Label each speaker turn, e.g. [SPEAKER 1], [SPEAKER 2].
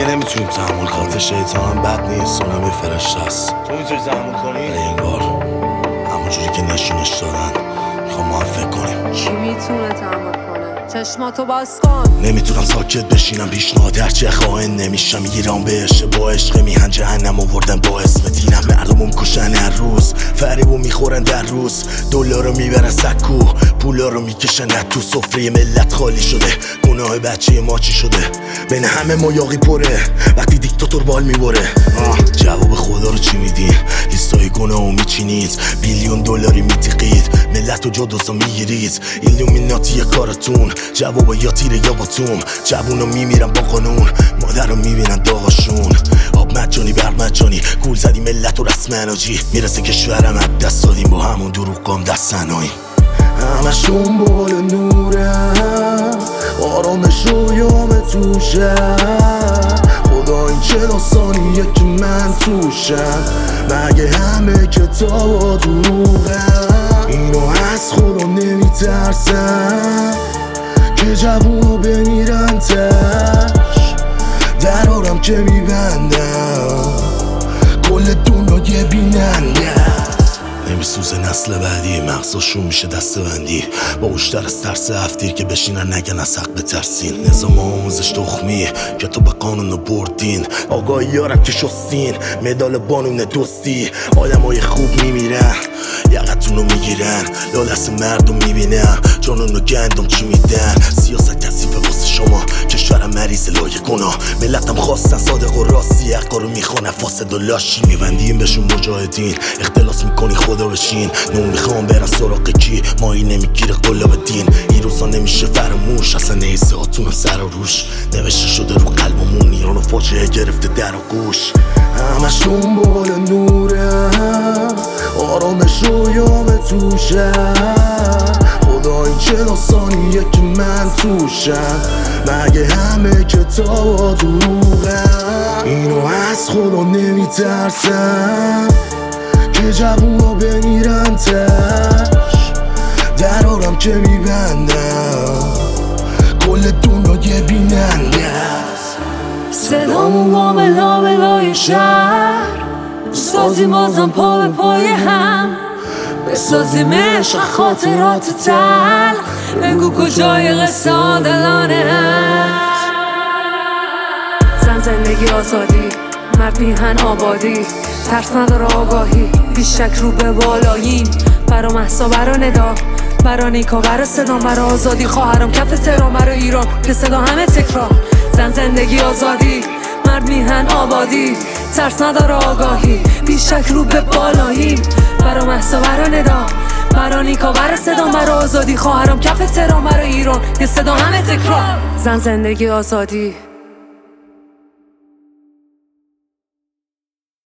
[SPEAKER 1] نمیتونیم تحمل کنیم. شیطانم بد نیست، اونم یه فرشته است. تو میتونی تحمل کنی؟ ولی انگار همونجوری که نشونش دادن میخوام ما هم فکر کنیم.
[SPEAKER 2] کی میتونه تحمل کنه؟ چشماتو باز کن.
[SPEAKER 1] نمیتونم ساکت بشینم، پیشنهاد هرچه خواهن نمیشم. میگیرم به عشق، با عشق میهن جهنم آوردن با اسم دینم. مردمو میکشن هر روز، فریبو میخورن در روز. دلارو میبرن سکو، پولا رو میکشن تو. سفره ملت خالی شده، گناه بچه ما چی شده؟ بین همه ما یاقی پره، وقتی دیکتاتور بال میبره. جواب خدا رو چی میدین؟ لیستای گناهو میچینید، بیلیون دلاری میتیقید، ملت و جادوسا میگیرید. ایلومیناتی کارتون، جواب یا تیره یا باتوم. جوونا میمیرن با قانون، مادر رو میبینن داغشون. آب مجانی برق مجانی، گول زدی ملت و رسم اناجی. میرسه کشورم از دست دادیم، با همون دروغام دست سنایی. همش دنبال نورم، آرامش و یام توشم. خدا این چه داستانیه که من توشم؟ مگه همه کتاب و دروغم؟ اینو از خدا نمیترسم که جوونو بمیرن تش. درارم که میبندم، کل دنیا بیننده. نمیسوزه نسل بعدی، مغزاشون میشه دسته بندی. باوشتر از ترس هفتیر که بشینن نگن از حق بترسین. نظام آموزش تخمی که تو به قانون بردین. آگاهی یارم که شستین، مدال بانون دوستی. آدمای خوب میمیرن، یقتونو میگیرن. لالس مردم میبینم، جانونو گندم چی میدن. سیاست کثیفه واسه شما، کشورم مریض لایه گناه. ملتم خواستن صادق و راستی، حقا رو میخوانن فاسد و لاشی. میبندیم بهشون مجاهدین، اختلاس میکنی خدا بشین. نون میخوام برن سراغ کی، مایی نمیگیره قلاب دین. این روزا نمیشه فراموش، اصلا نیسته هاتون سر و روش. نوشته شده رو قلبمون، ایرانو فاجعه گرفته در و گوش. همش دنبال نورم، آرامش و یام توشم. خدا این چه داستانیه که من توشم؟ مگه همه کتاب و دروغم؟ اینو از خدا نمیترسم که جوونا بمیرن تش. درارم که میبندم، کل دنیا بیننده است.
[SPEAKER 2] صدامون با لابلای شهر، بسازیم بازم پا به پای هم. بسازیم عشق خاطرات تل، بگو کجای قصه عادلانه هست. زن زندگی آزادی، مرد میهن آبادی. ترس نداره آگاهی، بیشک رو به بالاییم. برا محسا برا ندا، برا نیکا برا صدام، برا آزادی خواهرم کف تهران، برا ایران که صدا همه تکرار. زن زندگی آزادی، مرد میهن آبادی. ترس نداره آگاهی، بیشک رو به بالاییم. برا محسا برا ندا، برا نیکا برا صدام، برا آزادی خواهرم کف تهران، برا ایران که صدا همه تکرار. زن زندگی آزادی.